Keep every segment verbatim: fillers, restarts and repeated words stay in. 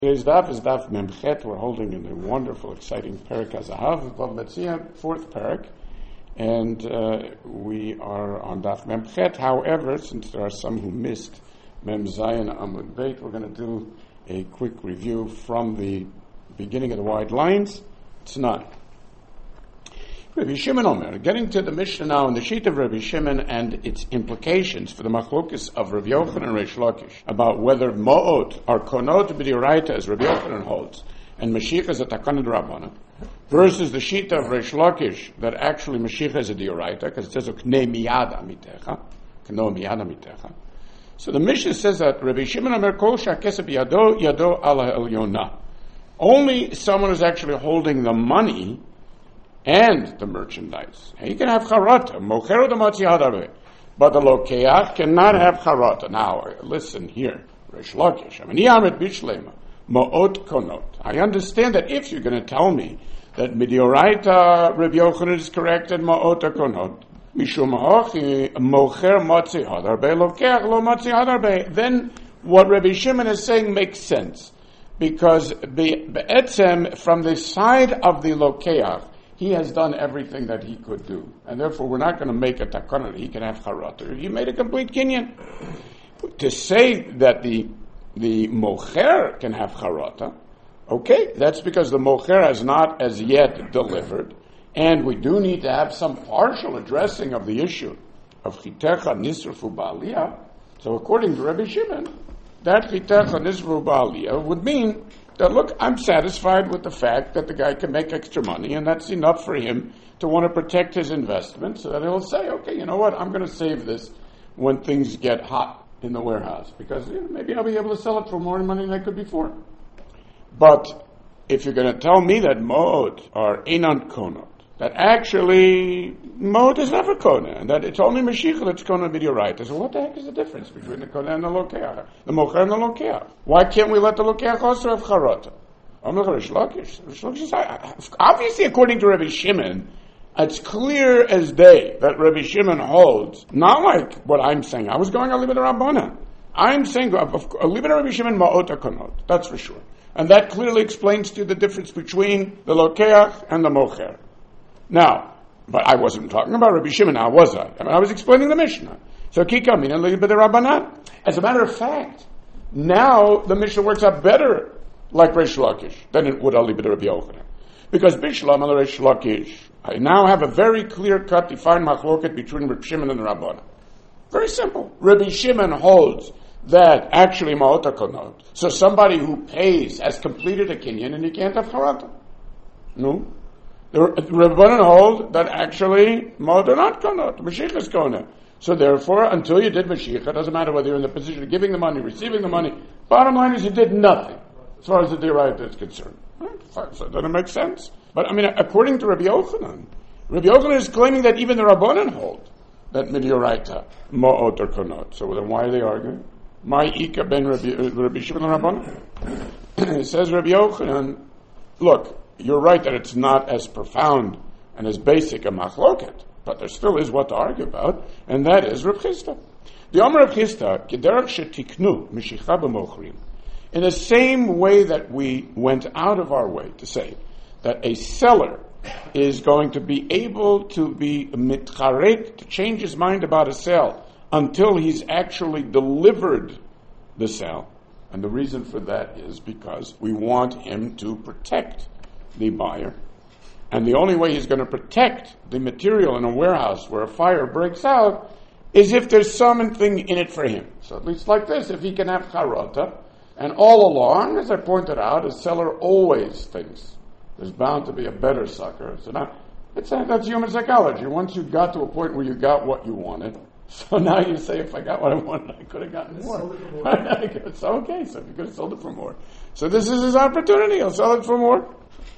Today's daf is daf memchet. We're holding in a wonderful, exciting Perek HaZahav, Vav Metzia, fourth Perek, and uh, we are on daf memchet. However, since there are some who missed Mem Zayin Amud Beit, we're going to do a quick review from the beginning of the wide lines. It's not. Rabbi Shimon Omer, getting to the Mishnah now in the sheet of Rabbi Shimon and its implications for the machlokes of Rabbi Yochanan and Reish Lakish about whether Mo'ot are konot b'dioraita as Rabbi Yochanan holds and Mashiach is a takana d'Rabbanan versus the sheet of Reish Lakish that actually Mashiach is a dioraita because it says k'nei miyada mitecha, k'no miyada mitecha. So the Mishnah says that Rabbi Shimon Omer kol sha'kesef yado yado ala elyona. Only someone who's actually holding the money and the merchandise. He can have charata, mochero d'matzi hadarbe, but the lokeach cannot have charata. Now, listen here, Reish Lakish. I mean, yamet bishlema mo'ot konot. I understand that if you're going to tell me that midioraita Rabbi Yochanan is correct and mo'ot konot, mishum ha'ochi mocher matzi hadarbe lokeach lo matzi hadarbe, then what Rabbi Shimon is saying makes sense because be'etzem from the side of the lokeach, he has done everything that he could do. And therefore, we're not going to make a takana. He can have charata. He made a complete kinyan. To say that the the mocher can have charata, okay, that's because the mocher has not as yet delivered. And we do need to have some partial addressing of the issue of chitecha nisrafu ba'aliyah. So according to Rabbi Shimon, that chitecha nisrafu ba'aliyah would mean that, look, I'm satisfied with the fact that the guy can make extra money, and that's enough for him to want to protect his investment, so that he'll say, okay, you know what, I'm going to save this when things get hot in the warehouse, because you know, maybe I'll be able to sell it for more money than I could before. But if you're going to tell me that Mo'ot are Einan Konot, that actually Mo'ot is never Kona, and that it's only Mashiach that's Kona B'dioraita, so what the heck is the difference between the Kona and the Lokeach? The Mocher and the Lokeach. Why can't we let the Lokeach also have Charata? Obviously, according to Rabbi Shimon, it's clear as day that Rabbi Shimon holds, not like what I'm saying. I was going on Libid Rabbana. I'm saying, Libid Rabbi Shimon Ma'ot Konot, that's for sure. And that clearly explains to you the difference between the Lokeach and the Mocher. Now, but I wasn't talking about Rabbi Shimon now, was I? I mean, I was explaining the Mishnah. So, Kikamin and Libid Rabbanan. As a matter of fact, now the Mishnah works out better like Reish Lakish than it would Libid Rabbi Yochanan. Because Bishlam and Reish Lakish, I now have a very clear-cut, defined machloket between Rabbi Shimon and the Rabbanan. Very simple. Rabbi Shimon holds that actually Ma'ota Konot. So somebody who pays has completed a kinyan and he can't have Charata. No. The Rabbanan hold that actually Ma'ot are not Konot. Mashiach is Konot. So therefore, until you did Mashiach, it doesn't matter whether you're in the position of giving the money, receiving the money. Bottom line is you did nothing as far as the Diraita is concerned. So doesn't it make sense? But I mean, according to Rabbi Yochanan, Rabbi Yochanan is claiming that even the Rabbanan hold that Midioraita Ma'ot are Konot. So then why are they arguing? My Ika ben Rabbi Shimon Rabbanan. It says Rabbi Yochanan, look, you're right that it's not as profound and as basic a machloket, but there still is what to argue about, and that is Reb Chisda. The Omer Reb Chisda, Kederach shetiknu mishicha b'mochrim. In the same way that we went out of our way to say that a seller is going to be able to be mitcharek, to change his mind about a sale until he's actually delivered the sale. And the reason for that is because we want him to protect the buyer. And the only way he's going to protect the material in a warehouse where a fire breaks out is if there's something in it for him. So at least like this, if he can have charata. And all along, as I pointed out, a seller always thinks there's bound to be a better sucker. So now, it's a, that's human psychology. Once you got to a point where you got what you wanted, so now you say, if I got what I wanted, I could have gotten more. It's okay, so if you could have sold it for more. So this is his opportunity. He'll sell it for more.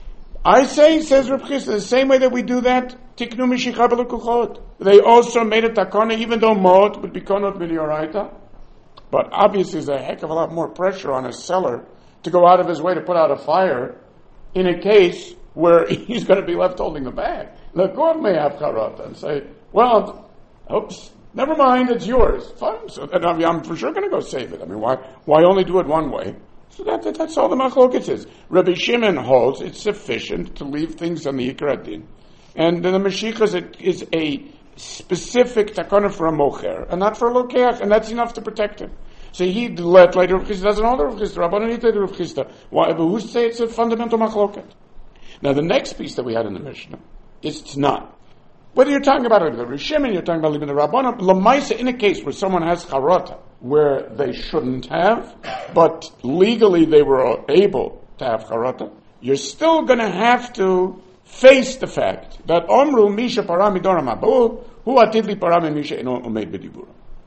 I say, says Reb Chisda, the same way that we do that, tiknu mishicha b'lukuchot. They also made a takana, even though Mo'ot would be konot b'dioraita. But obviously there's a heck of a lot more pressure on a seller to go out of his way to put out a fire in a case where he's going to be left holding the bag. The court may have charata and say, well, oops, never mind, it's yours. Fine. So then I'm, I'm for sure going to go save it. I mean, why, why only do it one way? So that, that that's all the machloket is. Rabbi Shimon holds it's sufficient to leave things on the Yikra Din. And the Mashiach is a, is a specific takana for a mocher, and not for a lokeach, and that's enough to protect him. So he let later Rav Chisda doesn't hold Rav Chisda. Rabbanan need to do Rav Chisda. Why? But who say it's a fundamental machloket? Now the next piece that we had in the Mishnah is Tna. Whether you're talking about the Rishimon, you're talking about even the Rabbanan, Lamaisa, in a case where someone has charata, where they shouldn't have, but legally they were able to have charata, you're still going to have to face the fact that Omru Misha Parami Dora Mabul, who Atidli Parami Misha Eno Umeid B'Dibura.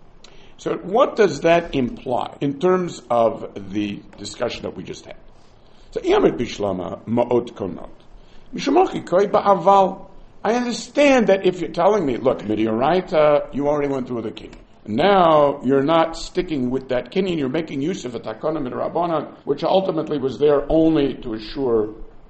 So what does that imply in terms of the discussion that we just had? So Yamet Bishlama Ma'ot Konot. Mishamochi Koi Ba'aval. I understand that if you're telling me, look, Midiyoraita, you already went through the king. Now you're not sticking with that kinyan, you're making use of a takana midrabanan, which ultimately was there only to assure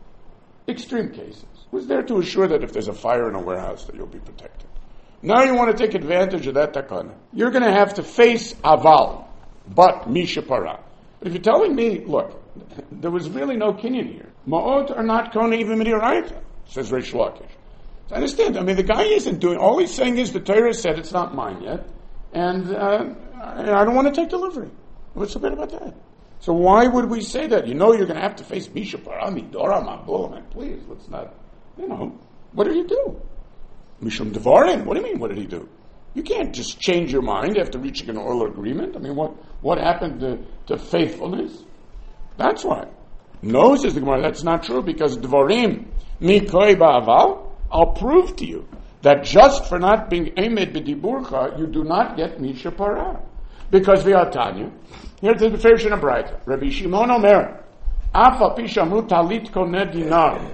extreme cases. Was there to assure that if there's a fire in a warehouse that you'll be protected. Now you want to take advantage of that takana. You're going to have to face aval, but misha para. But if you're telling me, look, there was really no kinyan here. Ma'ot are not kona even midiyoraita, says Reish Lakish. So I understand. I mean, the guy isn't doing, all he's saying is the Torah said it's not mine yet, and uh, I don't want to take delivery. What's so bad about that? So why would we say that? You know you're going to have to face Misha Parami, Dora Mabul, man, please, let's not, you know, what did he do? Mishum Devarim, what do you mean, what did he do? You can't just change your mind after reaching an oral agreement. I mean, what, what happened to, to faithfulness? That's why. No, says the Gemara, that's not true, because Devarim, Mikoi Ba'aval, I'll prove to you that just for not being Emed B'Diburcha, you do not get Misha Parah. Because V'atanya, here's the Fershon of Braita, Rabbi Shimon Omer, Afa Pishamru Talit Koneh Dinar.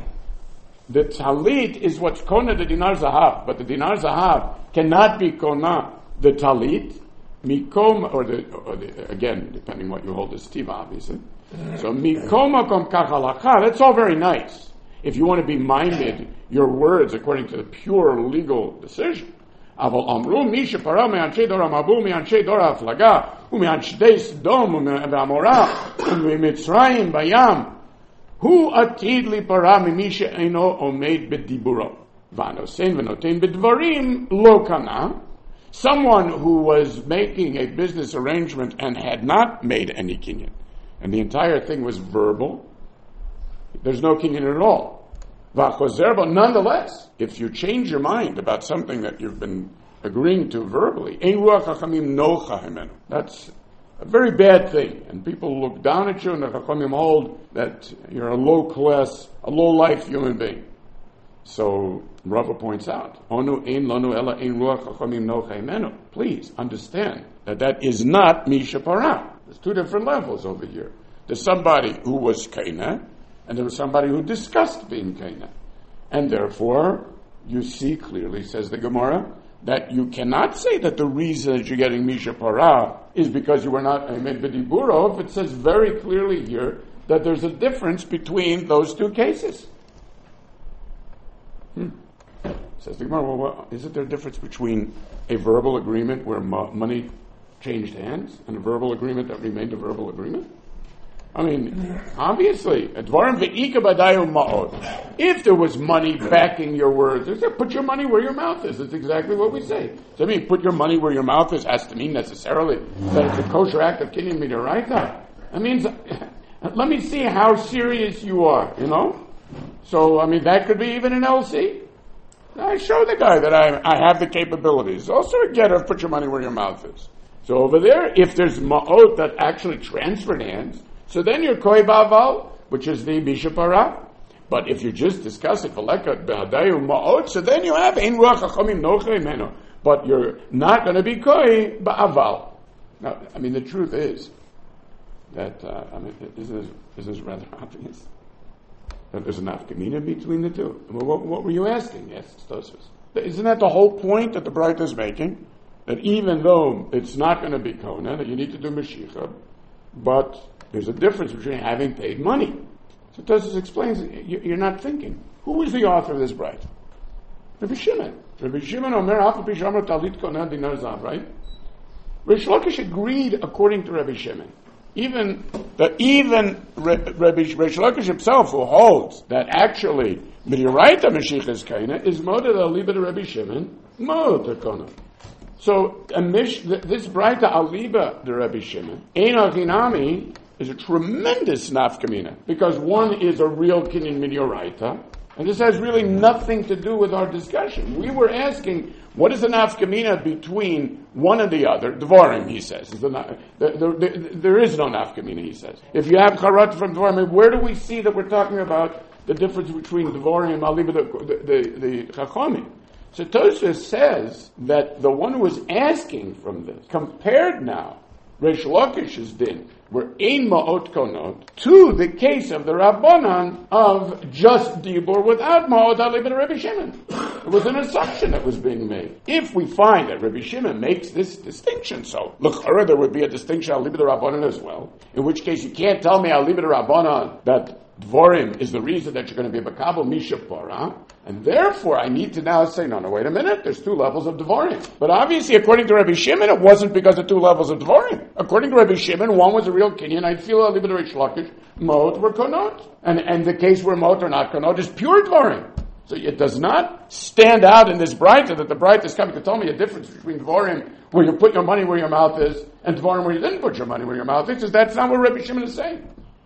The Talit is what's Koneh the Dinar Zahav, but the Dinar Zahav cannot be Koneh the Talit, Mikom, or the, or the, again, depending what you hold as Tiva, obviously. So Mikoma Kom Kachalacha, that's all very nice. If you want to be minded your words according to the pure legal decision. Aval amru misha para me'anshe dora mabu me'anshe dora aflaga u'me'anshdei Sodom u'me'amorah u'me'mitzrayim bayam hu atid li para misha eno omeid b'diburo v'anosein v'notein b'dvarim lo kana. Someone who was making a business arrangement and had not made any kinyan, and the entire thing was verbal, there's no kinyan at all. But nonetheless, if you change your mind about something that you've been agreeing to verbally, that's a very bad thing. And people look down at you and the Chachamim hold that you're a low class, a low life human being. So Rava points out, please understand that that is not Misha Parah. There's two different levels over here. There's somebody who was Kaina, and there was somebody who discussed being Kaina. And therefore, you see clearly, says the Gemara, that you cannot say that the reason that you're getting Misha Parah is because you were not Emed B'Diburo, if it says very clearly here that there's a difference between those two cases. Hmm. Says the Gemara, well, well, isn't there a difference between a verbal agreement where mo- money changed hands and a verbal agreement that remained a verbal agreement? I mean, obviously, if there was money backing your words, they said, put your money where your mouth is. That's exactly what we say. So I mean, put your money where your mouth is has to mean necessarily that it's a kosher act of kinyan midoraita. That means, let me see how serious you are, you know? So, I mean, that could be even an L C. I show the guy that I, I have the capabilities. Also a getter of put your money where your mouth is. So over there, if there's ma'ot that actually transferred hands, so then you're koi ba'aval, which is the Misha Parah. But if you just discuss it, so then you have ein ruach chachamim nochei meno. But you're not going to be koi ba'aval. Now, I mean, the truth is that, uh, I mean, isn't this, isn't this rather obvious? That there's an nafkamina between the two. Well, what, what were you asking? Yes, Tosfos. Isn't that the whole point that the Braita is making? That even though it's not going to be kona, that you need to do Mashiach, but there's a difference between having paid money. So Tosfos explains, you're not thinking. Who is the author of this Braita? Rabbi Shimon. Rabbi Shimon Omer Afa Pishamar Talit Koneh Dinar Zav, right? Reish Lakish agreed according to Rabbi Shimon Even the even Rabbi Reish Lakish himself, who holds that actually Midiraita Mashiachas Kaina is Moda Aliba to Rabbi Shimon, Moda Kona. So a mish, this Braita Aliba to Rabbi Shimon, Ein Achinami, is a tremendous nafkamina, because one is a real kinyan Midiraita, and this has really nothing to do with our discussion. We were asking, what is the nafkamina between one and the other? Dvarim, he says. The, the, the, the, there is no nafkamina, he says. If you have charat from Dvarim, where do we see that we're talking about the difference between Dvarim and Aliba, the, the, the, the Chachamim? So Tosfos says that the one who is asking from this, compared now, Reish Lakish's din, were ein ma'ot konot, to the case of the Rabbanan of just dibur without ma'ot aliba to Rabbi Shimon. It was an assumption that was being made. If we find that Rabbi Shimon makes this distinction, so look, there would be a distinction aliba to Rabbanan as well, in which case you can't tell me aliba to Rabbanan that Dvorim is the reason that you're going to be Bakabel Mishapara, and therefore I need to now say, no, no, wait a minute, there's two levels of Dvorim. But obviously, according to Rabbi Shimon, it wasn't because of two levels of Dvorim. According to Rabbi Shimon, one was a real Kinyan, I'd feel a little bit of Reish Lakish, Mot were Konot. And, and the case where Mot or not Konot is pure Dvorim. So it does not stand out in this Braita that the Braita is coming to tell me a difference between Dvorim, where you put your money where your mouth is, and Dvorim where you didn't put your money where your mouth is, because that's not what Rabbi Shimon is saying.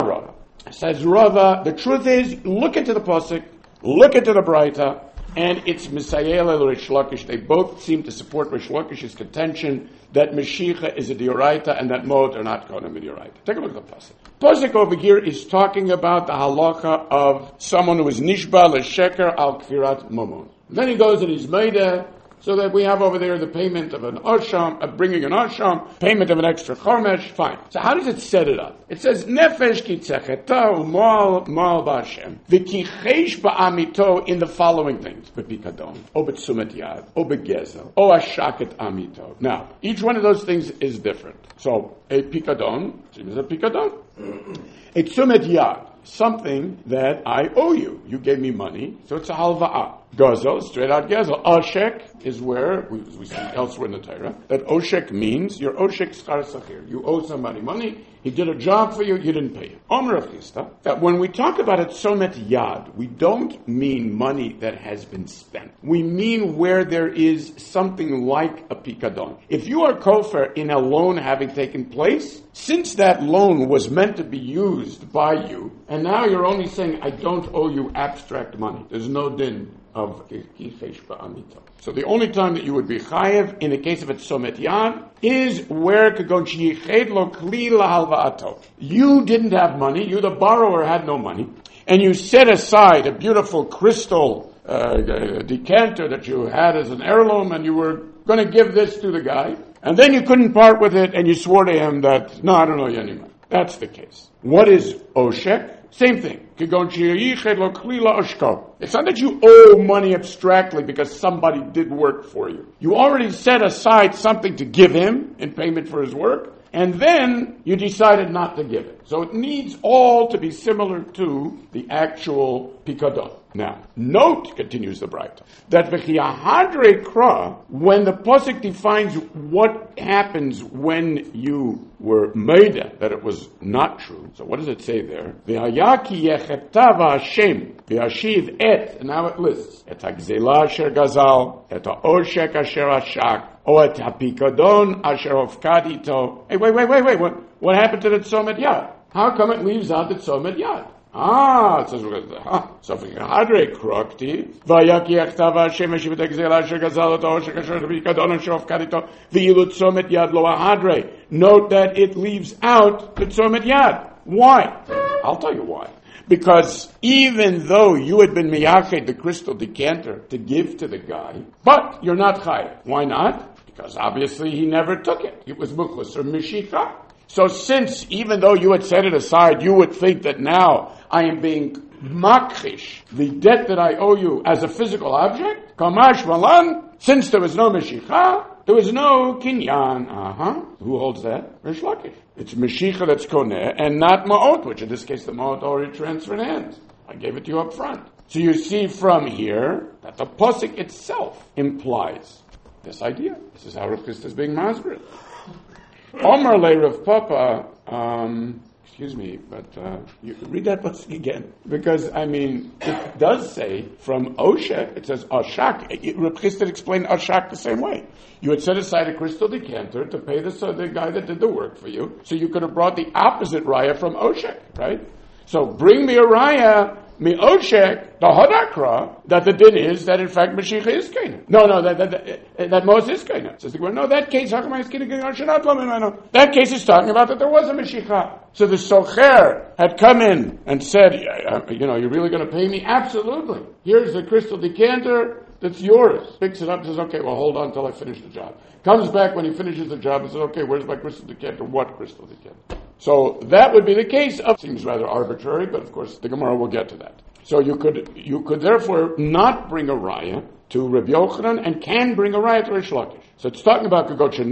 Says Rava, the truth is, look into the Pasuk, look into the Braita, and it's Misayel and Reish Lakish. They both seem to support Reish Lakish's contention that Mashiach is a Dioraita and that Mod are not Kona Midioraita. Take a look at the Pasuk. Pasuk over here is talking about the halacha of someone who is Nishba L'Sheker Al Kfirat Momon. Then he goes and he's Meideh, so that we have over there the payment of an Asham, uh, bringing an Asham, payment of an extra Chomesh, fine. So how does it set it up? It says, Nefesh ki tzecheta u'mal mal ba'ashem, v'kichesh ba'amito in the following things, b'pikadon, o b'tzumet yad, o b'gezel, o ashaket amito. Now, each one of those things is different. So, a pikadon, seems a pikadon. A tzumet yad, something that I owe you. You gave me money, so it's a halva'ah. Gazel, straight out gazel. Oshek is where, we, we see elsewhere in the Torah, that oshek means you're oshek schar sachir. You owe somebody money, he did a job for you, you didn't pay him. Omer Achista, that when we talk about it tzomet yad, we don't mean money that has been spent. We mean where there is something like a pikadon. If you are kofar in a loan having taken place, since that loan was meant to be used by you, and now you're only saying, I don't owe you abstract money. There's no din of Kifesh Ba'amito. So the only time that you would be chayev in the case of a tzomet yad is where kagon sheyiched lo kli lahalva'ato. You didn't have money, you the borrower had no money, and you set aside a beautiful crystal uh, decanter that you had as an heirloom, and you were going to give this to the guy, and then you couldn't part with it, and you swore to him that, no, I don't owe you any money. That's the case. What is oshek? Same thing. It's not that you owe money abstractly because somebody did work for you. You already set aside something to give him in payment for his work, and then you decided not to give it. So it needs all to be similar to the actual pikadon. Now, note, continues the Braita, that v'chiyahadre kra, when the Pasuk defines what happens when you were meideh, that it was not true. So what does it say there? V'hayaki yecheta v'Hashem v'yashiv et, and now it lists, et ha'gzela asher gazal, et ha'oshek asher ashak, o et ha'pikadon asher hofkadito. Hey, wait, wait, wait, wait, what, what happened to the tzomet yad? How come it leaves out the tzomet yad? Ah, it says we're going to, huh. So for Hadre Krokti, Vayaki Achtava Hashem Shivat Exela Asher Gazal Oto Asher Kasher Bikadon Asher Ofkadito, V'ilut Tzomet Yad Lo Hadre. Note that it leaves out the Tzomet Yad. Why? I'll tell you why. Because even though you had been miyached the crystal decanter to give to the guy, but you're not chayav. Why not? Because obviously he never took it. It was mukhlas or mishicha. So since, even though you had set it aside, you would think that now I am being makhish, the debt that I owe you as a physical object, kamash malan, since there was no meshicha, there was no kinyan. Uh-huh. Who holds that? Reish Lakish. It's meshicha that's koneh, and not ma'ot, which in this case the ma'ot already transferred hands. I gave it to you up front. So you see from here that the pasuk itself implies this idea. This is how Rav Chisda is being masbered. Omar le Rav Papa, um, excuse me, but uh, you read that pasuk again. Because, I mean, it does say from Oshek, it says Oshak. Rav Chisda explained Oshak the same way. You had set aside a crystal decanter to pay the, so the guy that did the work for you, so you could have brought the opposite raya from Oshek, right? So bring me a raya, mi Oshek, the Hadakra, that the din is that in fact Mashiach is Kaina. No, no, that that, that, that Moses is Kaina. Says the Gemara, no, that case, how come I is Kaina? That case is talking about that there was a Mashiach. So the Socher had come in and said, you know, you're really going to pay me? Absolutely. Here's the crystal decanter. That's yours. Picks it up and says, okay, well, hold on until I finish the job. Comes back when he finishes the job and says, okay, where's my crystal decanter? What crystal decanter? So that would be the case of, seems rather arbitrary, but of course the Gemara will get to that. So you could, you could therefore not bring a raya to Rabbi Yochanan and can bring a raya to Rish Lakish. So it's talking about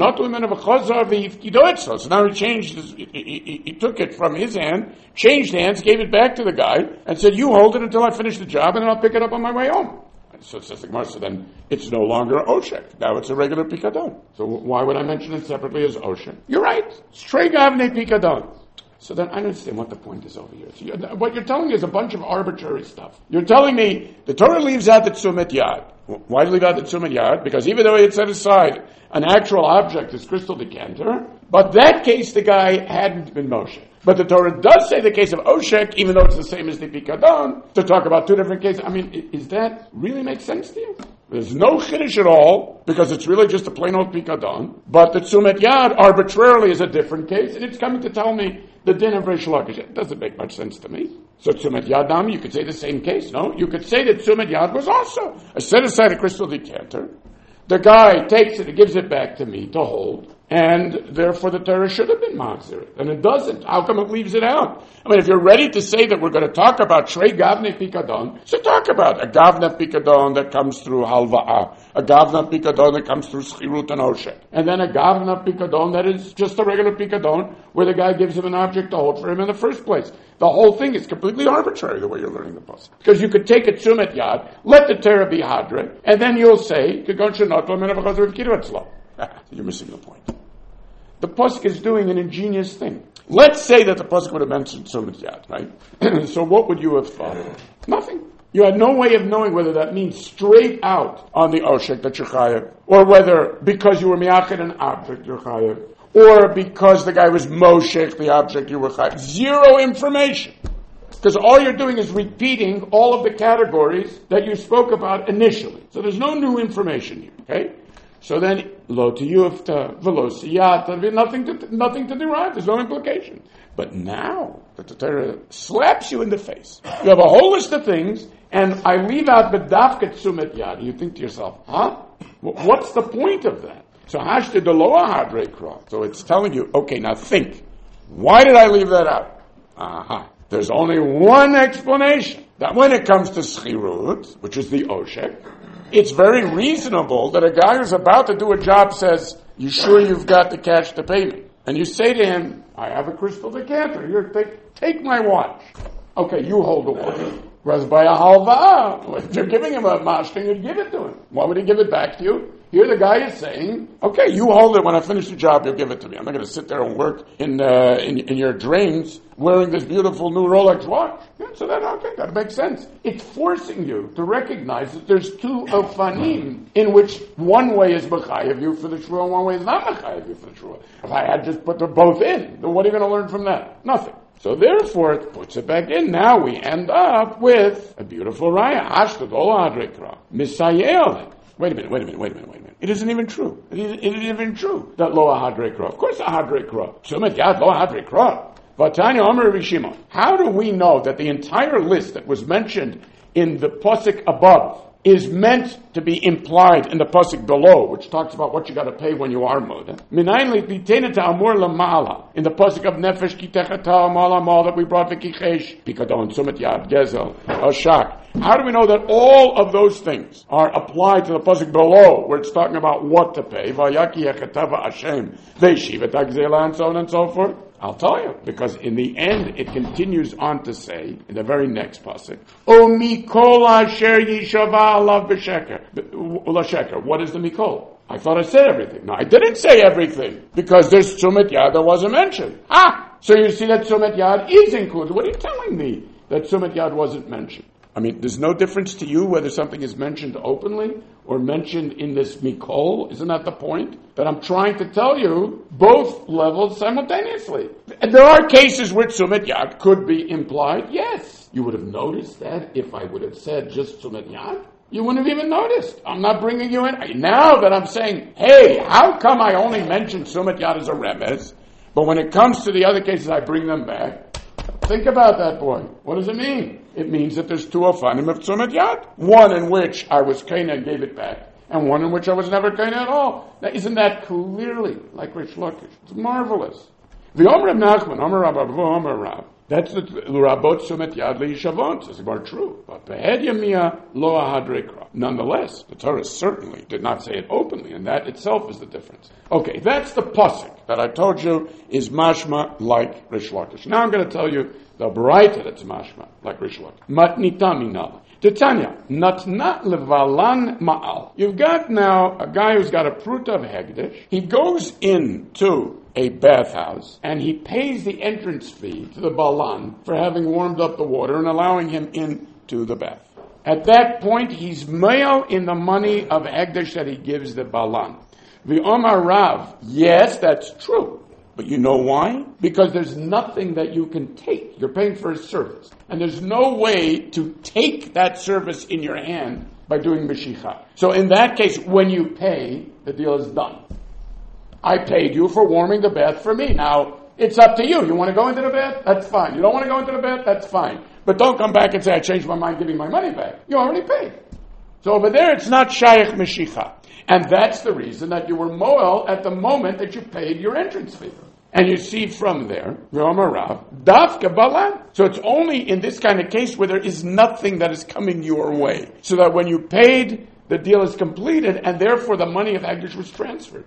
so now he changed his, he, he, he took it from his hand, changed hands, gave it back to the guy, and said, you hold it until I finish the job and then I'll pick it up on my way home. So it says the Gemara, so then it's no longer Oshek. Now it's a regular Pikadon. So why would I mention it separately as Oshek? You're right. Straight Gavne Pikadon. So then I don't understand what the point is over here. So you're, what you're telling me is a bunch of arbitrary stuff. You're telling me the Torah leaves out the Tzumet Yad. Why leave out the Tzumet Yad? Because even though he had set aside an actual object, this crystal decanter, but that case the guy hadn't been Moshe. But the Torah does say the case of Oshek, even though it's the same as the Pikadon, to talk about two different cases. I mean, is that really make sense to you? There's no Chiddush at all, because it's really just a plain old Pikadon, but the Tzumet Yad arbitrarily is a different case, and it's coming to tell me the din of Rish Lakish. It doesn't make much sense to me. So Tzumet Yad Nami, you could say the same case, no? You could say that Tzumet Yad was also a set aside a crystal decanter. The guy takes it and gives it back to me to hold, and therefore the Torah should have been Machzir. And it doesn't. How come it leaves it out? I mean, if you're ready to say that we're going to talk about Shrei Gavne Pikadon, so talk about a Gavne Pikadon that comes through Halva'ah, a Gavne Pikadon that comes through Schirut and Oshek, and then a Gavne Pikadon that is just a regular Pikadon where the guy gives him an object to hold for him in the first place. The whole thing is completely arbitrary the way you're learning the pasuk. Because you could take a Tzumet Yad, let the Torah be Hadre, and then you'll say, you're missing the point. The pasuk is doing an ingenious thing. Let's say that the pasuk would have mentioned Tzumet Yad, right? So what would you have thought? Nothing. You had no way of knowing whether that means straight out on the Oshek that you're chayav, or whether because you were miyachid an object you're chayav, or because the guy was Moshech, the object you were chayav. Zero information. Because all you're doing is repeating all of the categories that you spoke about initially. So there's no new information here, okay? So then, lo tiyufta, velo siyata, nothing to, nothing to derive. There's no implication. But now that the Torah slaps you in the face, you have a whole list of things, and I leave out bedavka tzumet yad. You think to yourself, huh? What's the point of that? So hashte deloa hadrei kra. So it's telling you, okay, now think. Why did I leave that out? Aha. There's only one explanation. That when it comes to schirut, which is the oshek, it's very reasonable that a guy who's about to do a job says, you sure you've got the cash to pay me? And you say to him, I have a crystal decanter. Here, take, take my watch. Okay, you hold the watch. Whereas by a halva, if you're giving him a mashkin, you'd give it to him. Why would he give it back to you? Here the guy is saying, okay, you hold it. When I finish the job, you'll give it to me. I'm not going to sit there and work in, uh, in, in your drains wearing this beautiful new Rolex watch. Yeah, so that, okay, that makes sense. It's forcing you to recognize that there's two ofanim in which one way is mechayev you for the shua and one way is not mechayev you for the shua. If I had just put them both in, then what are you going to learn from that? Nothing. So therefore, it puts it back in. Now we end up with a beautiful raya. Hashtag ola hadrekra. Misayel. Wait a minute, wait a minute, wait a minute, wait a minute. It isn't even true. It isn't, it isn't even true that lo hadrekra. Of course a hadrekra. Tzumet yad lo hadrekra. Vatanya Omer Rabbi Shimon. How do we know that the entire list that was mentioned in the pasuk above is meant to be implied in the pasuk below, which talks about what you got to pay when you are moda? Minayin lititeneta amur lamala in the pasuk of nefesh kitechata amala mal that we brought the kichesh pikadon tzumet yad gezel oshak. How do we know that all of those things are applied to the pasuk below, where it's talking about what to pay? Vayaki yechatava Hashem veishivet agzela and so on and so forth. I'll tell you, because in the end it continues on to say, in the very next pasuk, O mikol asher yishava alav b'sheker. L'sheker. What is the mikol? I thought I said everything. No, I didn't say everything, because there's Tzumet Yad that wasn't mentioned. Ah! So you see that Tzumet Yad is included. What are you telling me that Tzumet Yad wasn't mentioned? I mean, there's no difference to you whether something is mentioned openly or mentioned in this Mikol. Isn't that the point? That I'm trying to tell you both levels simultaneously. And there are cases where Tzumet Yad could be implied. Yes. You would have noticed that if I would have said just Tzumet Yad. You wouldn't have even noticed. I'm not bringing you in. Now that I'm saying, hey, how come I only mentioned Tzumet Yad as a remez, but when it comes to the other cases I bring them back? Think about that, boy. What does it mean? It means that there's two ofanim of Tzumet Yad. One in which I was kaina and gave it back, and one in which I was never kaina at all. Now, isn't that clearly like Rish Lakish? It's marvelous. The Omer of Nachman, Omer Rav, Omer Rav. That's the Rabot Tzumet Yad leYishavot. It's about true. But Behed Yamia Lo Ahadrekra. Nonetheless, the Torah certainly did not say it openly, and that itself is the difference. Okay, that's the pasuk that I told you is mashma like Rish Lakish. Now I'm going to tell you the Baraita that's mashma like Rish Lakish. Matnita minala. Titania, natna levalan ma'al. You've got now a guy who's got a pruta of hegdish. He goes into a bathhouse, and he pays the entrance fee to the balan for having warmed up the water and allowing him into the bath. At that point, he's male in the money of hegdish that he gives the balan. The Omar Rav, yes, that's true. But you know why? Because there's nothing that you can take. You're paying for a service. And there's no way to take that service in your hand by doing Mashiach. So in that case, when you pay, the deal is done. I paid you for warming the bath for me. Now, it's up to you. You want to go into the bath? That's fine. You don't want to go into the bath? That's fine. But don't come back and say, I changed my mind, giving my money back. You already paid. So over there, it's not Shaykh Mashiach. And that's the reason that you were moel at the moment that you paid your entrance fee. And you see from there, Dafka Balan. So it's only in this kind of case where there is nothing that is coming your way. So that when you paid, the deal is completed, and therefore the money of Hagdish was transferred.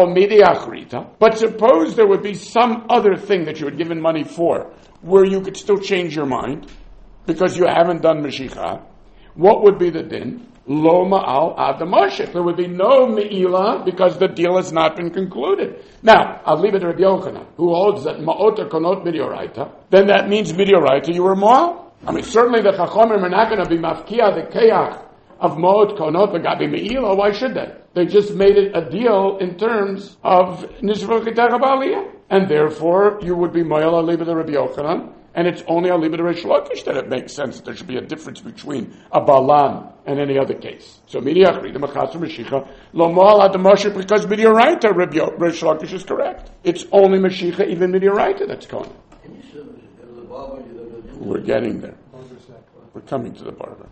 But suppose there would be some other thing that you had given money for, where you could still change your mind, because you haven't done Mashiach. What would be the din? Lo ma'al ad mashich. There would be no me'ilah because the deal has not been concluded. Now, I'll leave it to Rabbi Yochanan, who holds that ma'ot or konot midioraita. Then that means midioraita, you were ma'al. I mean, certainly the chachomim are not going to be mafkia, the keyach of ma'ot konot v'gabi me'ilah. Why should they? They just made it a deal in terms of nishvah chitach ba'aliyah. And therefore, you would be ma'al, I'll leave it to Rabbi Yochanan. And it's only a libid Rish Lakish that it makes sense that there should be a difference between a balan and any other case. So midiachri the machasur mashicha lo moal ad mashich because midioraita Rish Lakish is correct. It's only mashicha even midioraita that's going. We're getting there. We're coming to the barber.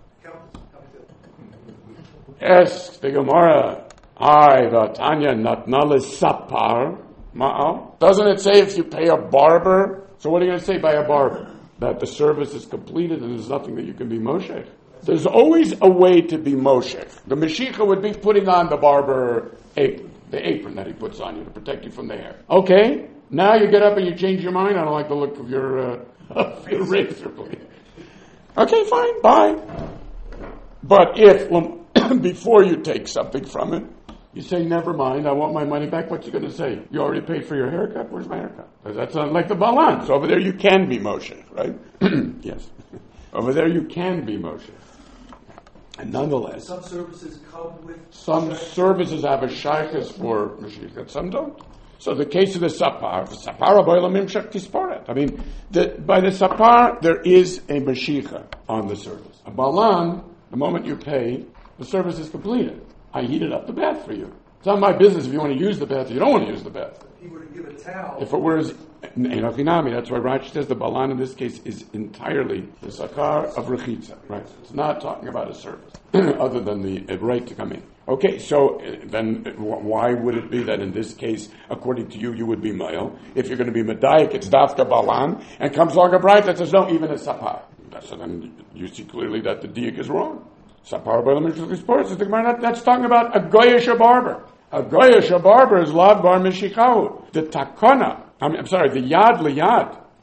Yes, the Gemara. Hi, the Tanya natnale sapar ma'al. Doesn't it say if you pay a barber? So what are you going to say by a barber? That the service is completed and there's nothing that you can be Moshe. There's always a way to be Moshe. The Mashiach would be putting on the barber apron, the apron that he puts on you to protect you from the hair. Okay, now you get up and you change your mind. I don't like the look of your, uh, of your razor blade. Okay, fine, bye. But if, well, before you take something from it, you say, never mind, I want my money back. What's you going to say? You already paid for your haircut? Where's my haircut? That's not like the balan. So over there you can be Moshe, right? Yes. Over there you can be Moshe. And nonetheless, some services come with... Some services have a shaykhis for Mashiach, some don't. So the case of the sapar, the sapar aboilamim shak tisporet. I mean, the, by the sapar, there is a Mashiach on the service. A balan, the moment you pay, the service is completed. I heated up the bath for you. It's not my business if you want to use the bath or you don't want to use the bath. If he were to give a towel. If it were, Enochinami, that's why Rashi says the balan in this case is entirely the sakar of rechitza. Right? It's not talking about a service, other than the right to come in. Okay, so uh, then uh, why would it be that in this case, according to you, you would be male? If you're going to be medayik, it's dafka balan, and comes along a bright that says no, even a sapar. So then you see clearly that the diak is wrong. Sapar Balamin sports. That's talking about a goyish barber. A goyish barber is lad bar mishichahu. The takona. I'm, I'm sorry. The yad liyad.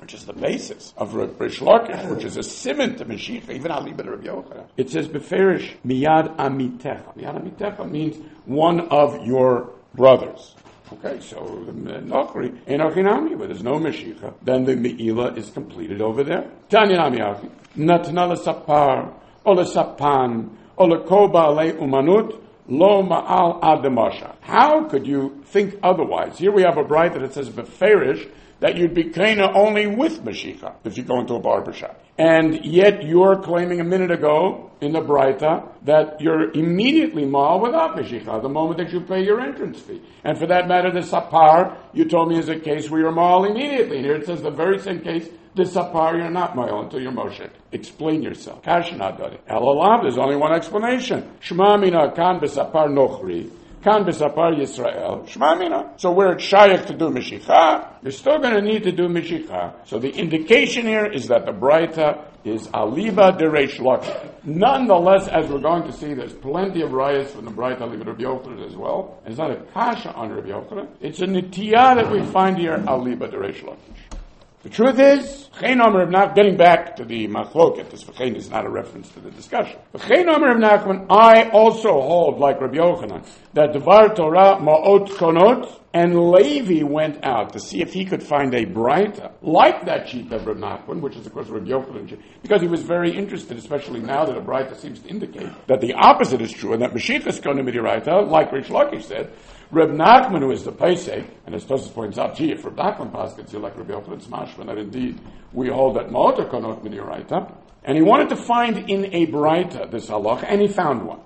which is the basis of Rish Lakish, which is a siman to Mashiach, even Ali ben Rabbi Yochanan. It says, Beferish miyad amitecha. Miyad amitecha means one of your brothers. Okay, so the Nochri, Enochinami, where there's no Mashiach, then the Me'ilah is completed over there. Tanya Namiachi, Natna l'sapar, o l'sapan, o l'koba le umanut, lo ma'al ademasha. How could you think otherwise? Here we have a bride that says, Beferish, that you'd be kind only with Mashiach if you go into a barbershop. And yet you're claiming a minute ago in the Braita that you're immediately mal without Mashiach the moment that you pay your entrance fee. And for that matter, the Sapar, you told me is a case where you're mal immediately. Here it says the very same case, the Sapar, you're not mal until you're Moshe. Explain yourself. Kashanadari. Elalav, there's only one explanation. Shema mina kan b'sapar nochri. Kan b'sapar Yisrael, Shema mina. So where it's shaykh to do Mashiach, you're still going to need to do Mashiach. So the indication here is that the Braita is Aliba de Reish Lakish. Nonetheless, as we're going to see, there's plenty of rayas from the Braita Aliba de Rabbi Yochanan as well. It's not a kasha on Rabbi Yochanan. It's a nitiyah that we find here, Aliba de Reish Lakish. The truth is, Chayin Omer of Nachman, getting back to the machloket, this Chayin is not a reference to the discussion. The Chayin Omer of Nachman, I also hold, like Rabbi Yochanan, that Dvar Torah Ma'ot Konot, and Levi went out to see if he could find a Braita, like that sheet of Rabbi Nachman, which is of course Rabbi Yochanan, because he was very interested, especially now that a Braita seems to indicate that the opposite is true, and that Mashiach is going to be Raita, like Rish Lakish said, Reb Nachman, who is the Pesach, and as Tosfos points out, gee, if Reb Nachman Paskins, you like Rabbi Yochanan's mashma, that indeed we hold that Ma'ot Konot Midiraita, and he wanted to find in a Braita this halach, and he found one.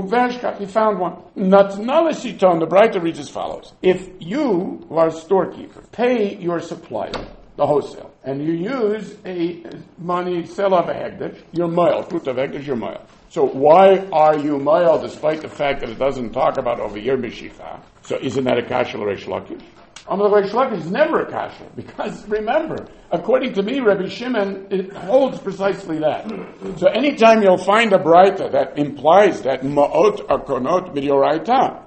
He found one. Natna l'siton, the Braita reads as follows. If you, who are a storekeeper, pay your supplier, the wholesale, and you use a money, sell of a hegdish, your mile, fruit of hegdish, your mile. So why are you mile, despite the fact that it doesn't talk about over here Mashiach? So isn't that a kasha l'Reish Lakish? Amar l'Reish Lakish is never a kasha, because remember, according to me, Rabbi Shimon, it holds precisely that. So anytime you'll find a Braita that implies that Ma'ot Akonot Midioraita,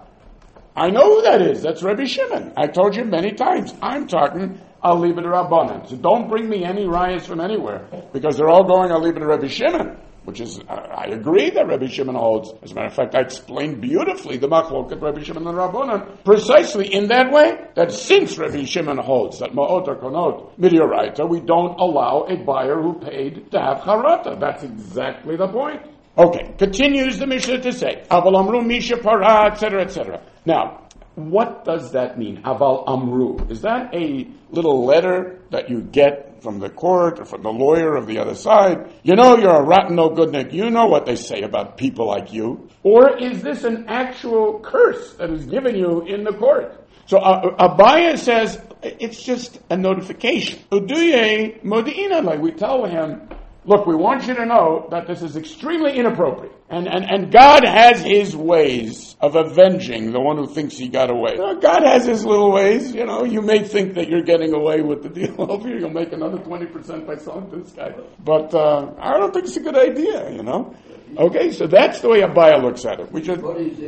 I know who that is. That's Rabbi Shimon. I told you many times. I'm talking Aliba de Rabbanan. So don't bring me any rayas from anywhere, because they're all going Aliba de Rabbi Shimon. Which is, uh, I agree that Rabbi Shimon holds. As a matter of fact, I explained beautifully the machloket Rabbi Shimon and Rabbanan precisely in that way, that since Rabbi Shimon holds that ma'ot or konot midioraita, we don't allow a buyer who paid to have charata. That's exactly the point. Okay, continues the Mishnah to say, Aval amru misha para, et cetera, et cetera. Now, what does that mean? Aval amru. Is that a little letter that you get from the court or from the lawyer of the other side? You know you're a rotten no good nick. You know what they say about people like you. Or is this an actual curse that is given you in the court? So uh, Abaya says it's just a notification. Uduye modi'ina, like we tell him, look, we want you to know that this is extremely inappropriate. And, and, and God has his ways of avenging the one who thinks he got away. You know, God has his little ways. You know, you may think that you're getting away with the deal over here. You'll make another twenty percent by selling to this guy. But uh, I don't think it's a good idea, you know. Okay, so that's the way Abaya looks at it. We just,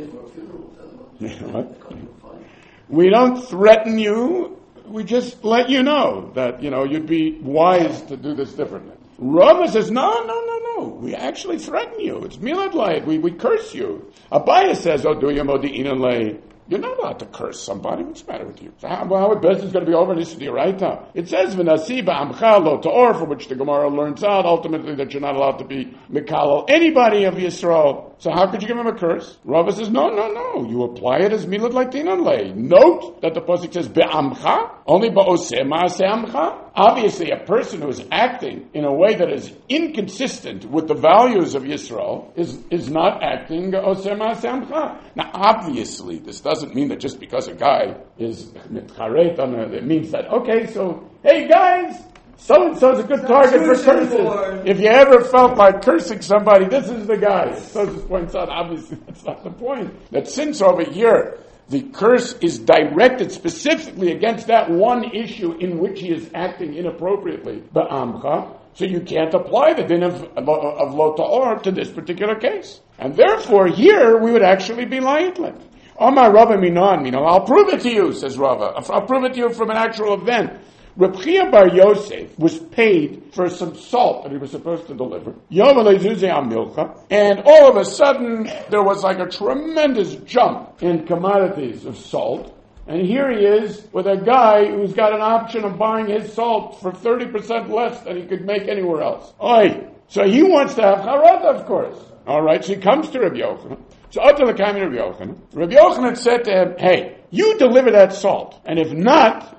you know, we don't threaten you. We just let you know that, you know, you'd be wise to do this differently. Rava says, no, no, no, no. We actually threaten you. It's milad layit. We, we curse you. Abaya says, oh, do you modi'in lay? You're not allowed to curse somebody. What's the matter with you? So how, well, how business is going to be over? This is the right time. It says, v'nasiba amcha lo ta'or, from which the Gemara learns out ultimately that you're not allowed to be mikalo anybody of Yisrael. So how could you give him a curse? Rava says, no, no, no. You apply it as milad laitin lay. Note that the pasuk says be'amcha, only ba'oseh ma'aseh amcha. Obviously, a person who is acting in a way that is inconsistent with the values of Yisrael is, is not acting oseh ma'aseh amcha. Now, obviously, this doesn't mean that just because a guy is mitcharet on a, it means that, okay, so, hey guys, so-and-so is a good target for cursing. If you ever felt like cursing somebody, this is the guy. So just points out, obviously, that's not the point. That since over here, the curse is directed specifically against that one issue in which he is acting inappropriately, ba'amcha, so you can't apply the din of, of, of lo ta'or to this particular case. And therefore, here, we would actually be layitlik. Omar Rava minan, you know, I'll prove it to you, says Rava. I'll prove it to you from an actual event. Reb Chia Bar Yosef was paid for some salt that he was supposed to deliver. And all of a sudden, there was like a tremendous jump in commodities of salt. And here he is with a guy who's got an option of buying his salt for thirty percent less than he could make anywhere else. Oi! So he wants to have charata, of course. All right, so he comes to Rabbi Yochanan. So Rabbi Yochanan, Rabbi Yochanan said to him, hey, you deliver that salt, and if not,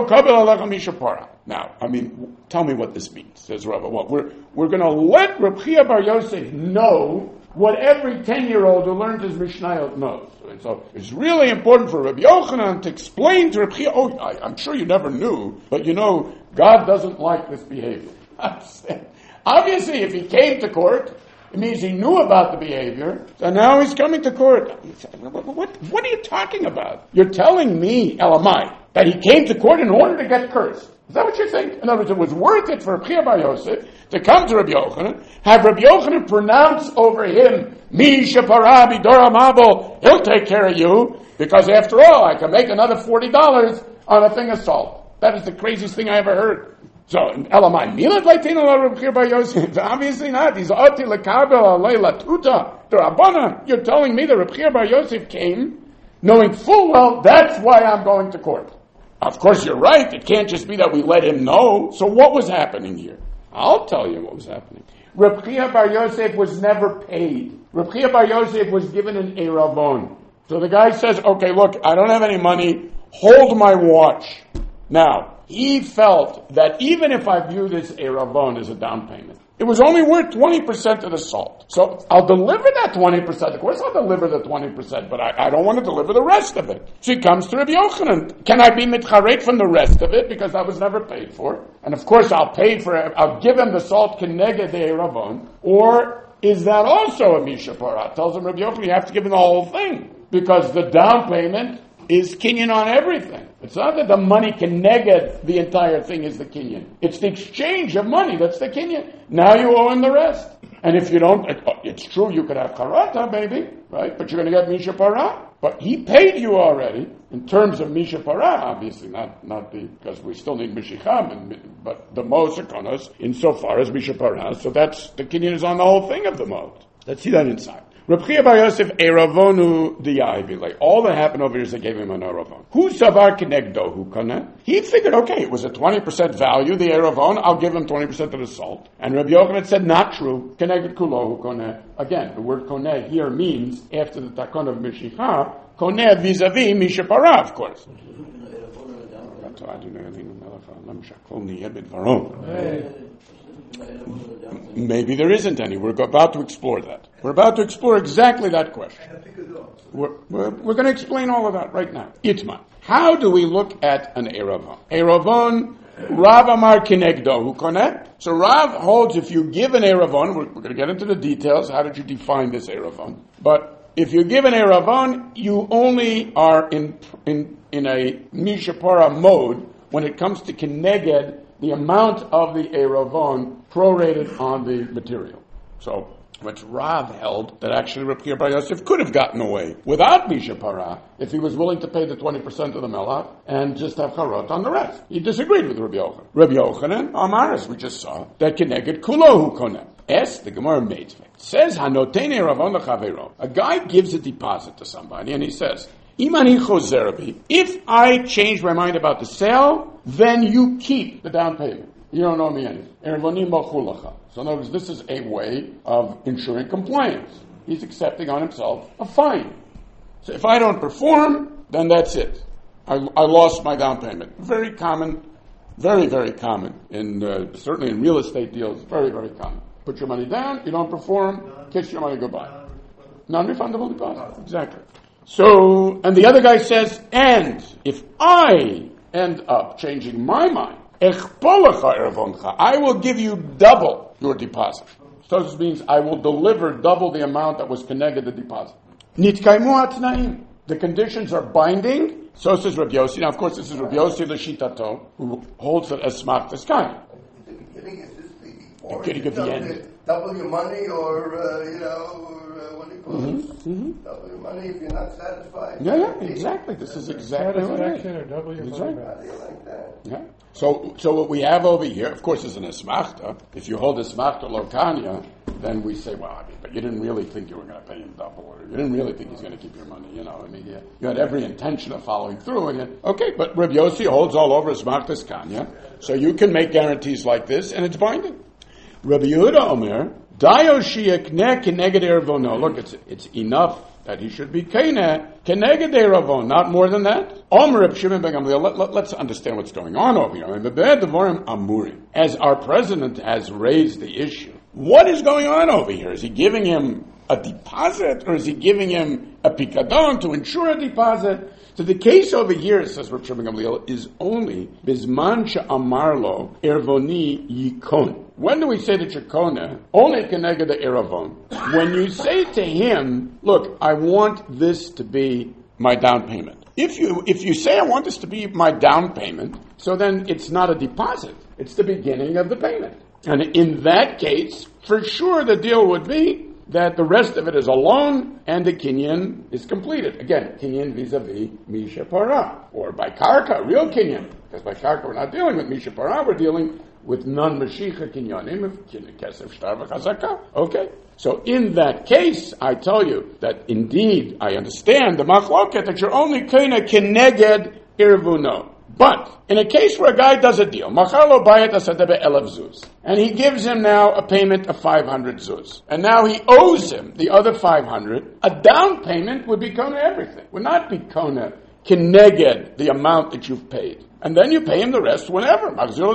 now, I mean, tell me what this means, says Rabbi. Well, we're, we're going to let Reb Chia Bar Yosef know what every ten-year-old who learns his Mishnayot knows. And so it's really important for Rabbi Yochanan to explain to Reb Chia, oh, I, I'm sure you never knew, but you know, God doesn't like this behavior. Obviously, if he came to court, it means he knew about the behavior, so now he's coming to court. What, what, what are you talking about? You're telling me, Elamai, that he came to court in order to get cursed. Is that what you think? In other words, it was worth it for Reb Chia Bar Yosef to come to Rabbi Yochanan, have Rabbi Yochanan pronounce over him, Mi Shapara Bidora Mabel, he'll take care of you, because after all, I can make another forty dollars on a thing of salt. That is the craziest thing I ever heard. So, Elamai, Milad Laitino La Reb Chia Bar Yosef? Obviously not. He's Oti Lekabel Alei Latuta, the Rabbana. You're telling me that Reb Chia Bar Yosef came, knowing full well that's why I'm going to court. Of course, you're right. It can't just be that we let him know. So what was happening here? I'll tell you what was happening. Reb Chia Bar Yosef was never paid. Reb Chia Bar Yosef was given an eravon. So the guy says, okay, look, I don't have any money. Hold my watch. Now, he felt that even if I view this eravon as a down payment, it was only worth twenty percent of the salt. So I'll deliver that twenty percent. Of course I'll deliver the twenty percent, but I, I don't want to deliver the rest of it. So he comes to Rabbi Yochanan. Can I be mitcharet from the rest of it? Because I was never paid for. And of course I'll pay for it. I'll give him the salt keneged the eravon. Or is that also a mishapara? Tells him Rabbi Yochanan, you have to give him the whole thing. Because the down payment is kinyan on everything. It's not that the money can negate the entire thing is the kinyan. It's the exchange of money that's the kinyan. Now you owe him the rest. And if you don't, it, it's true you could have karata, baby, right? But you're going to get misha para. But he paid you already in terms of misha para, obviously, not not the because we still need mishicham, but the mo sekonos insofar as misha para. So that's the kinyan is on the whole thing of the mo. Let's see that inside. Reb Chia Bar Yosef eravonu diyavi. Like all that happened over here is they gave him an eravon. Who savar kenegdo hu kana? He figured, okay, it was a twenty percent value, the eravon, I'll give him twenty percent of the salt. And Rabbi Yochanan said, not true. Keneged kulo hu koneh. Again, the word koneh here means, after the takon of Mishicha, koneh vis-a-vis mishapara, of course. Maybe there isn't any. We're about to explore that. We're about to explore exactly that question. We're, we're, we're going to explain all of that right now. Itma. How do we look at an eravon? Eravon, Rav Amar Kinegdo, who koneh. So Rav holds if you give an eravon, we're, we're going to get into the details. How did you define this eravon? But if you give an eravon, you only are in in in a mishapara mode when it comes to kineged, the amount of the eravon prorated on the material. So, which Rav held that actually Reb Chia Bar Yosef could have gotten away without mishapara if he was willing to pay the twenty percent of the melach and just have charot on the rest. He disagreed with Rabbi Yochanan. Rabbi Yochanan, Amar, as we just saw, that keneged kulo hu koneh. Es, the Gemara made says hanotene eravon lechavero. A guy gives a deposit to somebody and he says, if I change my mind about the sale, then you keep the down payment. You don't owe me anything. So in other words, this is a way of ensuring compliance. He's accepting on himself a fine. So if I don't perform, then that's it. I, I lost my down payment. Very common, very, very common. In uh, certainly in real estate deals, very, very common. Put your money down, you don't perform, kiss your money goodbye. Non-refundable deposit. Exactly. So, and the other guy says, and if I end up changing my mind, I will give you double your deposit. So this means I will deliver double the amount that was connected to the deposit. The conditions are binding. So says Rabbi Yossi. Now, of course, this is Rabbi Yossi L'Shitato, who holds it as smach teskan. The beginning at the end. double your money, or uh, you know, or, uh, what do you call Mm-hmm. it? Mm-hmm. Double your money if you're not satisfied. Yeah, yeah, exactly. This is exactly what it is. Satisfaction or double your That's money right. back. How do you like that? Yeah. So, so what we have over here, of course, is an esmachta. If you hold esmachta lokanya, then we say, well, I mean, but you didn't really think you were going to pay him double, or you didn't really think he's going to keep your money. You know, I mean, you, you had every intention of following through, and you, okay, but Rabbi Yossi holds all over esmachtas kanya, so you can make guarantees like this, and it's binding. Rabbi Yehuda Omer, dayo sheyekneh keneged ervono. Look, it's it's enough that he should be keneh keneged eravon, not more than that. Omer Reb Shimon ben Gamliel. Let, let, let's understand what's going on over here. I mean, b'be'ed devarim amurim. As our president has raised the issue, what is going on over here? Is he giving him a deposit, or is he giving him a pikadon to ensure a deposit? So the case over here, says Reb Shimon ben Gamliel, is only bisman she'amarlo ervoni yikon. When do we say that Shekona? Only keneged the eravon. When you say to him, look, I want this to be my down payment. If you if you say I want this to be my down payment, so then it's not a deposit. It's the beginning of the payment. And in that case, for sure the deal would be that the rest of it is a loan and the kinyan is completed. Again, kinyan vis-a-vis Misha Parah, or by karka, real kinyan. Because by karka we're not dealing with Misha Parah, we're dealing with non-Mashiach kinyanim, kesef shtar v'chazaka. Okay? So in that case, I tell you that indeed, I understand the machloket that you're only kena keneged irvuno. But in a case where a guy does a deal, machalo bayat asadebe elav zuz, and he gives him now a payment of five hundred zuz, and now he owes him the other five hundred, a down payment would be kona everything. Would not be kona keneged the amount that you've paid. And then you pay him the rest whenever. But the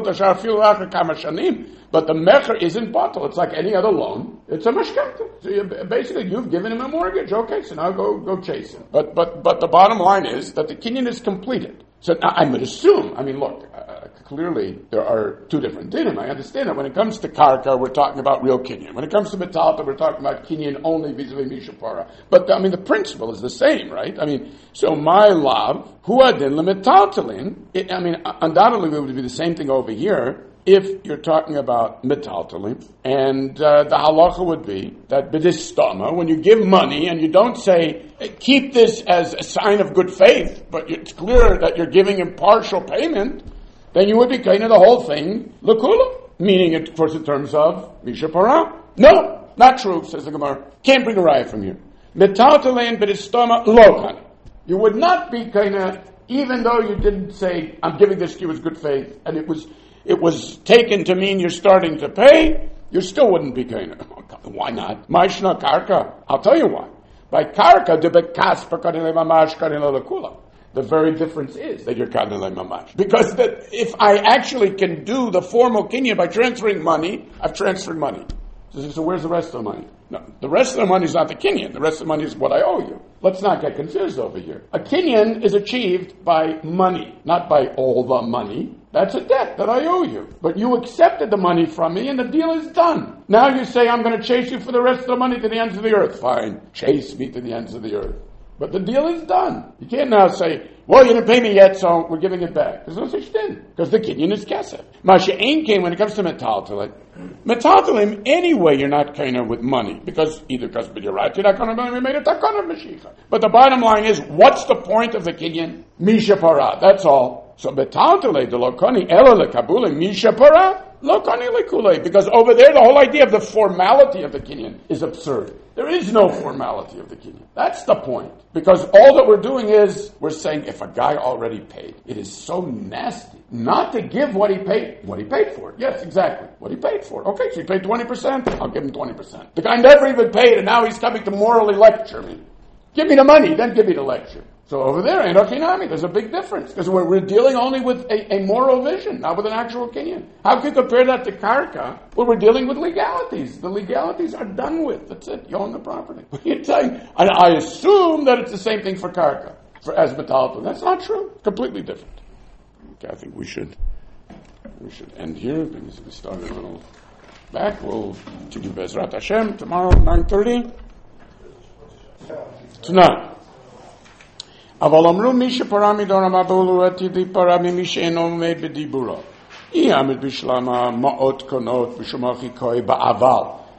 mecher isn't bottle. It's like any other loan. It's a mashkata. So you, basically, you've given him a mortgage. Okay, so now go go chase him. But but but the bottom line is that the kinyan is completed. So now I would assume. I mean, look. Uh, clearly, there are two different dinim. I understand that when it comes to karka, we're talking about real kinyan. When it comes to metalta, we're talking about kinyan only vis-a-vis mishapara. But I mean, the principle is the same, right? I mean, so my love, huadin lemetaltalin. I mean, undoubtedly, it would be the same thing over here. If you're talking about metaltalin, and uh, the halacha would be that b'distama, when you give money and you don't say, keep this as a sign of good faith, but it's clear that you're giving him partial payment, then you would be kind of the whole thing l'kula, meaning it, of course, in terms of misha parah. No, not true, says the Gemara. Can't bring a riot from here. Metaltalin b'distama lokan. You would not be kind of, even though you didn't say, I'm giving this to you as good faith, and it was it was taken to mean you're starting to pay, you still wouldn't be kind of, why not? Maishna karka. I'll tell you why. By karka, de bekas pakadele mamash kadele lakula. The very difference is that you're kadele mamash. Because that if I actually can do the formal kinyan by transferring money, I've transferred money. So, so where's the rest of the money? No, the rest of the money is not the kinyan. The rest of the money is what I owe you. Let's not get confused over here. A kinyan is achieved by money, not by all the money. That's a debt that I owe you. But you accepted the money from me and the deal is done. Now you say, I'm going to chase you for the rest of the money to the ends of the earth. Fine. Chase me to the ends of the earth. But the deal is done. You can't now say, well, you didn't pay me yet, so we're giving it back. There's no such thing. Because the kinyan is kesef. Masha ain't came when it comes to metaltalim. Metaltalim, anyway, you're not kind of with money. Because either because you're right, you're not going to be made a takana of Mashiach. But the bottom line is, what's the point of the kinyan? Misha parah. That's all. So metaltale de lokani ela lekabule misha parah lokani lekule. Because over there, the whole idea of the formality of the kinyan is absurd. There is no formality of the kinyan. That's the point. Because all that we're doing is, we're saying if a guy already paid, it is so nasty not to give what he paid, what he paid for. Yes, exactly. What he paid for. Okay, so he paid twenty percent, I'll give him twenty percent. The guy never even paid, and now he's coming to morally lecture me. Give me the money, then give me the lecture. So over there, ain't Okinami. There's a big difference. Because we're, we're dealing only with a, a moral vision, not with an actual kinyan. How can you compare that to karka? Well, we're dealing with legalities. The legalities are done with. That's it. You own the property. You're saying, and I assume that it's the same thing for karka, for as metalta. That's not true. Completely different. Okay, I think we should we should end here because we started a little back. We'll continue Bezrat Hashem tomorrow, nine thirty. Tonight. אבל אמרו מי שפרע מדור המבול הוא עתיד להיפרע ממי שאינו עומד בדיבורו. אי עמד בשלמה מאות קונות בשום חיקוי באבל.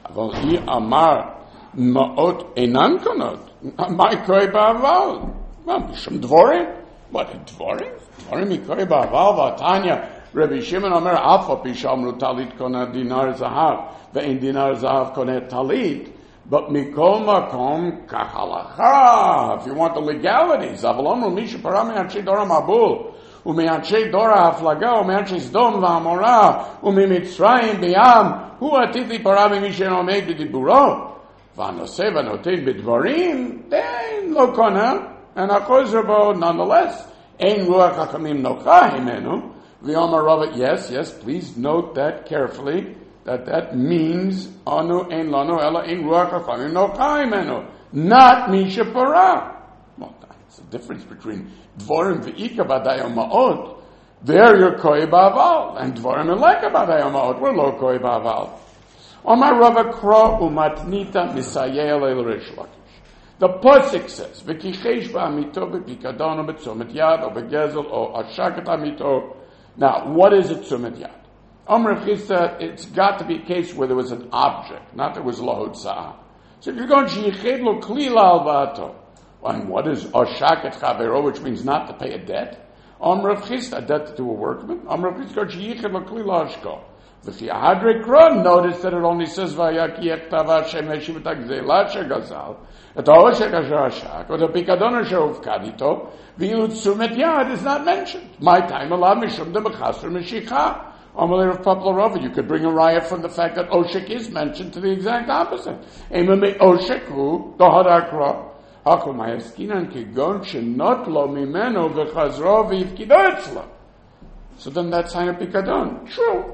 Aval I Amar Ma'ot Einan Konot. My Koi Ba'aval. Well, Mishum Dvorim. What, Dvorim? Dvorim Mikoi Ba'aval Vatanya. Rabbi Shimon Omer Alpha Pishamru Talit Konat Dinar Zahav. Ve'in Dinar Zahav Konet Talit. But Mikol Makom Kachalacha. If you want the legalities, Avalomru Misha Parami Anshei Dora Mabul. Umeanshei Dora Haflaga. Umeanshei Sdom V'Amorah. Umemitzrayim B'Yam. Hu Atiti Parami Misha Omed B'Diburo. V'Anoseh V'Anotein B'Dvarim. Then Lo Kona. And Akozerbo, nonetheless, Ein Ruach HaKamim Nocha Himenu, V'Yomar Rava, yes, yes, please note that carefully, that that means, Anu Ein Lanu Ela Ein Ruach HaKamim Nocha Himenu, not Misha Parah. Well, that's the difference between Dvorim V'Ika B'Adayom Ma'od, there you're Koi Ba'aval, and Dvorim Eleka B'Adayom Ma'od, we're Lo Koi Ba'aval. Omar Rava Kro Umatnita Misayel El Rish Lakish. The pasuk says, "V'kichesh ba'amito b'pikadon b'tzomet yad or b'gezel or ashakat amito." Now, what is a tzomet yad? Amr Chisda, it's got to be a case where there was an object, not there was lohot sa'ah. So if you're going sheyiched lo klila al va'ato, and what is ashakat chavero, which means not to pay a debt? Amr Chisda, a debt to a workman. Amr Chisda sheyiched lo klila ashko. The Hadre Kron, notice that it only says Vayaki Ektava Shemeshi V'Tagzelat Shegazal. At all Shegazashak, or the Pikadon Shovkadito, Vilut Sumet Yad is not mentioned. My time allowed Mishum de Bechasr Meshicha. Amalei of Paplarova, you could bring a riot from the fact that Oshek is mentioned to the exact opposite. Emame Oshek hu, the Hadar Kron. Hakum Hayaskinan Kigon Shenot Lo Mimeno V'Chazro V'Yivkido Etzlo. So then that's sign of Pikadon. True.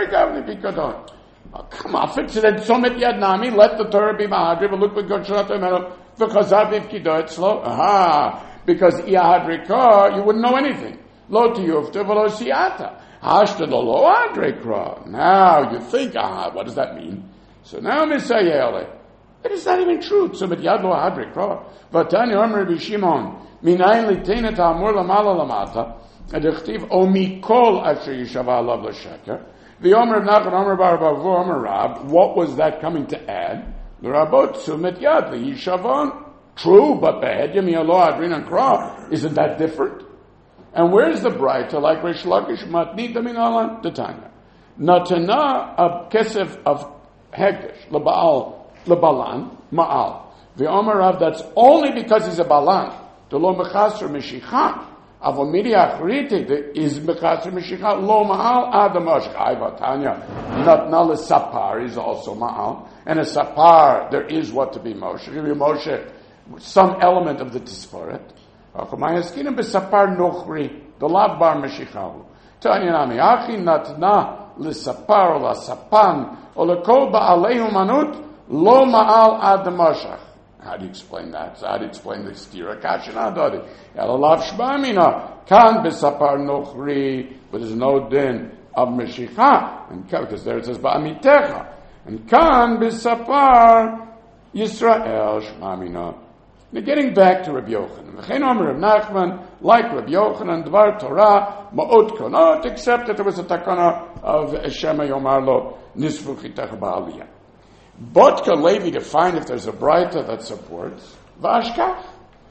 Oh, come off it. So then, Somet Yad Nami, let the Torah be Mahadri, but look what God shot them out. Because Aviv Kido Etzlo. Aha. Because Iahadrika, you wouldn't know anything. Lo Tiyufta, Velo Siyata. Hashta the Lo Adrikra. Now you think, aha, what does that mean? So now, Misayele. It is not even true. Somet Yad Lo Adrikra. Vatani Omer Bishimon. Minayin Litenet Amur Lamala Lamata. Adechtiv Omikol Asher Yishava Alav L'Sheker. The Omer of Nachman, Omer Bar Bavu, Omer Rab, what was that coming to add? The Rabot, Sumet Yad, the Yishavon. True, but Behedim Yalo Adrin and Kra. Isn't that different? And where's the Braita? Like Rish Lakish, Matnita Minalan, the Tanya. Natana, a kesef of Hekdesh, Labaal, Labalan, Ma'al. The Omer Rab, that's only because he's a Balan. The Lo Mechasr Meshicha. Avomiri achriti is mechasr mishicha lo ma'al adamosh ayvatanya. Not nala sapar is also ma'al, and a sapar there is what to be Moshe. Give you Moshe some element of the tisforet. Achumayaskinim besapar nochri the labbar mishichahu. Tanya nami achi natna lisapar la sapan or lekol ba'alehu manut lo ma'al adamoshach. How do you explain that? So how do you explain the stira kashina dodi? Elalav shbamina kan besapar nochri, but there's no din of meshicha, and because there it says ba'amitecha, and kan besapar Yisrael shbamina. Now getting back to Rabbi Yochanan, v'chein omer Rav Nachman, like Rabbi Yochanan, dvar Torah ma'ot konot, except that there was a takana of Shema Yomar lo nisfu chitach ba'aliyah. Botka Levi to find if there's a Braita that supports Vashkach.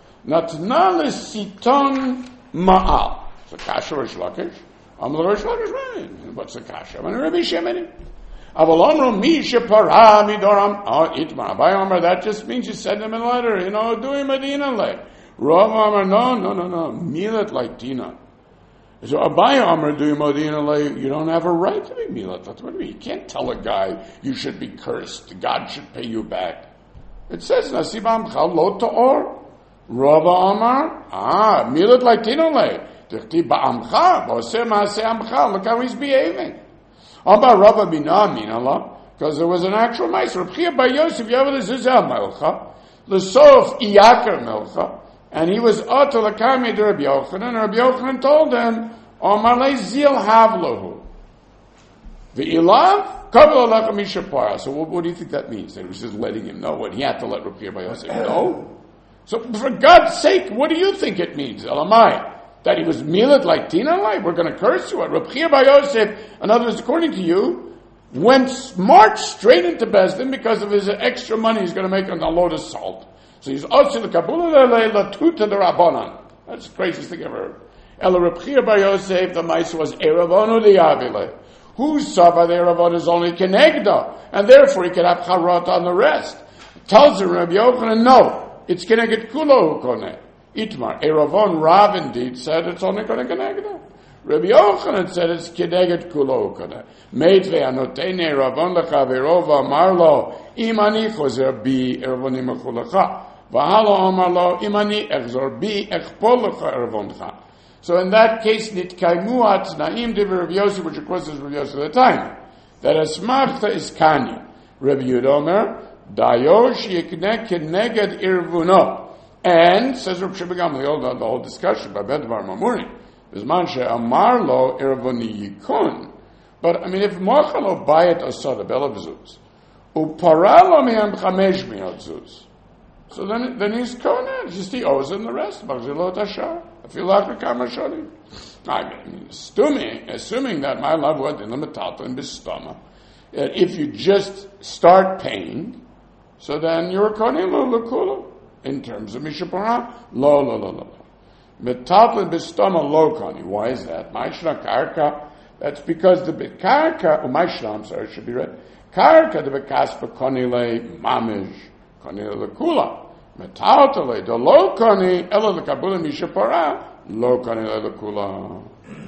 Natna Siton Ma'al. So Kasha Rish Lakish. Amar Rish Lakish. What's the Kasha? I'm Rabbi Shemini. Avalomro Misha Parah Midoram. Oh, Itmar. Abai Amar, that just means you send him a letter. You know, do him a dina le. Rav Amar, no, no, no, no. Milat like dina. So Abai Amar do Modina le, you don't have a right to be milat. That's what I mean. You can't tell a guy you should be cursed. God should pay you back. It says Nasibam Chal Lo Ta'or. Rava Amar, ah, milat like dina le. Tichti ba'amcha, b'oseh ma'aseh amcha. Look how he's behaving. Amar Rava Bina Minallah, because there was an actual meiser. B'chia by Yosef Yavel Zizah Melcha, L'sof Iyakar Melcha. And he was Oto Lakami to Rabbi Yochanan, and Rabbi Yochanan told him, Omalei Zil Havlahu. V'ilav, Kabel Alach Misha Parah. So what, what do you think that means? That he was just letting him know what he had to let Rabbi Yosef know? So for God's sake, what do you think it means? Elamai. That he was milad like Tina like? We're going to curse you. Rabbi Yosef, in other words, according to you, went marched straight into Besdin because of his extra money he's going to make on a load of salt. So he's also the Kabbalah Leila Tuta the Rabbanan. That's the craziest thing I've ever heard. Ela Reb Chia Bar Yosef, the mice was Eravonu Liavile. Who saw by the Eravon is only Kenegda, and therefore he could have Charot on the rest. Tells the Rabbi Yochanan, no, it's Keneged Kulo Kone. Itmar. Eravon Rav indeed said it's only Kenegda. Rabbi Yochanan said it's Keneged Kulo Kone. Meitvei Anotene Eravon Lechaverova Marlo Imani Chozer Bi Eravonim Echulacha. V'halo Amarlo Imani Echzor Bi Echpol Lecha Eravoncha. So in that case, Nitkaimu Atnaim de Rabbi Yosef, which of course is Rabbi Yosef at the time, that Asmachta is Kanya. Rabbi Yudomer, Dayosh Yikne Keneged Irvuno. And, says Rabbi Shimon Gamliel, the, the whole discussion by Bedvar Mamuri, Bisman She Amarlo Irvoni Yikun. But, I mean, if Mochalo Bayat Asad Abel Zuz, Uparalo Miam Chamesh Miot Zuz, so then, then he's Kona, just he owes him the rest. Bagzilot Ashar. I feel like a Kamashari. I mean, assuming, assuming that my love went in the Metalta and Bistama, if you just start paying, so then you're Kona Lo Lakula. In terms of Mishapara, Lo Lo Lo Lo. Metalta and Bistama Lo Koni. Why is that? Maishna Karka. That's because the Karka, oh, Maishna, I'm sorry, it should be read. Karka, the Bekaspa Koni Le Mamish. Koni lekula, metaltale, the lo koni, ela lekabula mishapara, lo koni lekula.